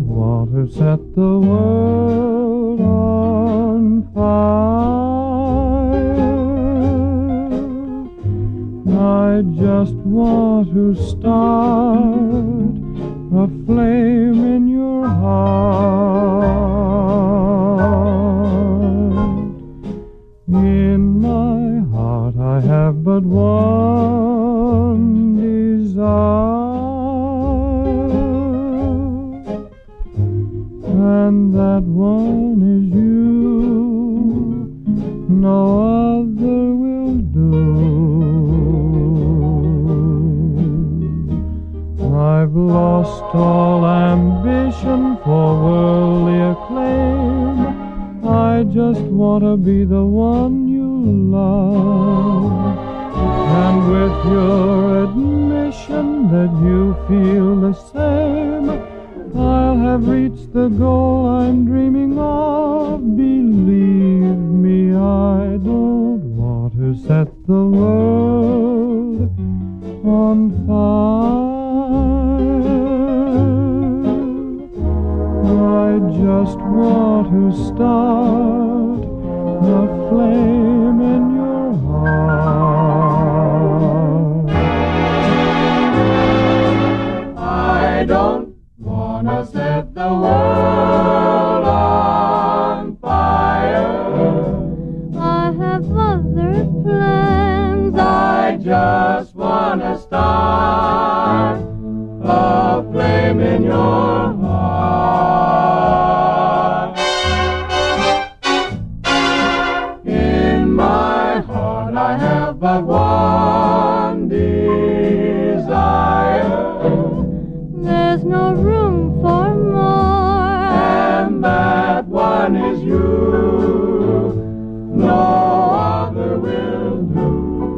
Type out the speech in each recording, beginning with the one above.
want to set the world on fire. I just want to start a flame in your heart. In my heart I have but one desire, and that one is you. No other will do. I've lost all ambition for worldly acclaim. I just want to be the one you love. And with your admission that you feel the same, I'll have reached the goal I'm dreaming of. Believe me, I don't want to set the world on fire. I just want to start a flame in your heart. I don't want to set the world on fire. I have other plans. I just want to start a flame in your heart. In my heart I have but one desire. There's no room for more, And that one is you. No other will do.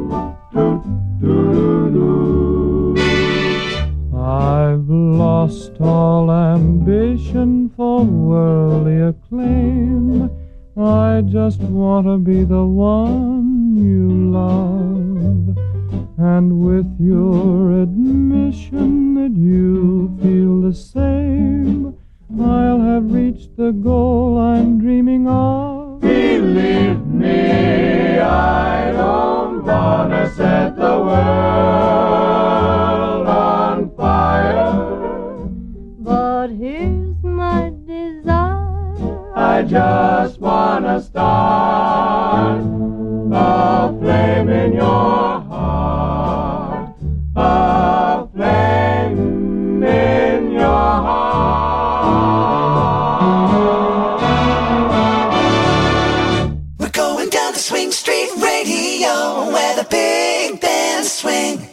Do. I've lost all ambition for worldly acclaim. I just want to be the one you love. And with your admission that you feel the same, I'll have reached the goal I'm dreaming of. Believe me, I don't want to set the world on fire. but here's my desire. I just want to start a flame in your heart. A flame in your heart. We're going down the swing street radio where the big bands swing.